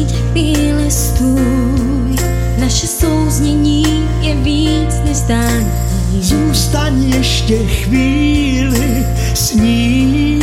chvíli stůj, naše souznění je víc než zdání. Zůstaň ještě chvíli s ní.